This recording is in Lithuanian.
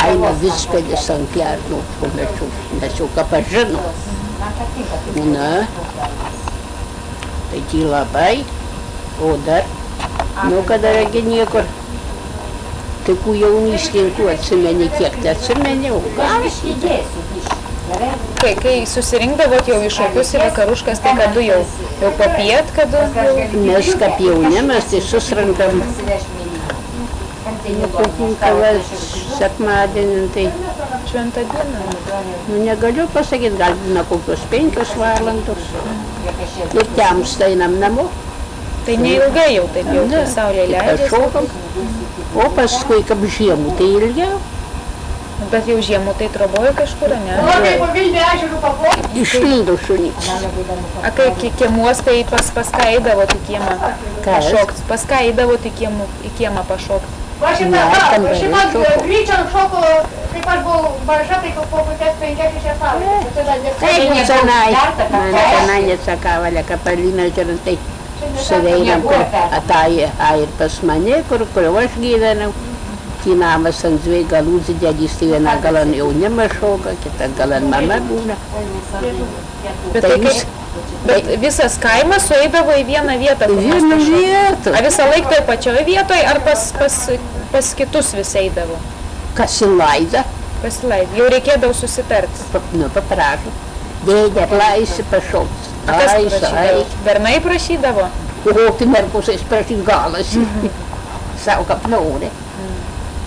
eina vispelis ant lerno, mes jau ką pažinom. Na, tai labai, o dar, kada regi niekur. Tai ku jaunystėje tu atsimeni, kiek tai atsimeni, o ką? Kai susirinkdavot jau į šokius į vakaruškas, tai kadu jau popiet, kadu jau? Mes kaip jauni, mes tai susirinkam sekmadienį, tai Šventą dieną. Negaliu pasakyti, gal būna kokios 5 valandos. Ir temsta einam namo. Tai neilgai jau taip jau, kai saulė leidžiasi. Pašokam. O paskui, kaip žiemų, tai ilgiau. Bet jau žiemų tai troboja kažkur, ne? Išlindo šunys. A kai kiemuos, tai pas ką eidavot į kiemą pašokt? Pas ką eidavot į kiemą pašokt? Greičiau šoko, kaip aš buvau maža, tai po kokias 5-6 valandas. Tai tenai nesakavo, Lekapalina, tai saveinam, kur ataja ir pas mane, kur aš gyvenau. Tai namas ant 2 galų didelis, tai viena gal ant jaunimas šoka, kita gal ant mama būna. Bet visas kaimas sueidavo į vieną vietą? Vieną vietą. A visą laiką toj pačioj vietoj, ar pas kitus vis eidavo? Pasilaida. Pasilaida. Jau reikėdavo susitarti? Nu, paprašo. Dėdė, laisi pašoks. A kas prašydavo? Bernai prašydavo? O, tai merkusais prašyd galas. Savo kaip nori.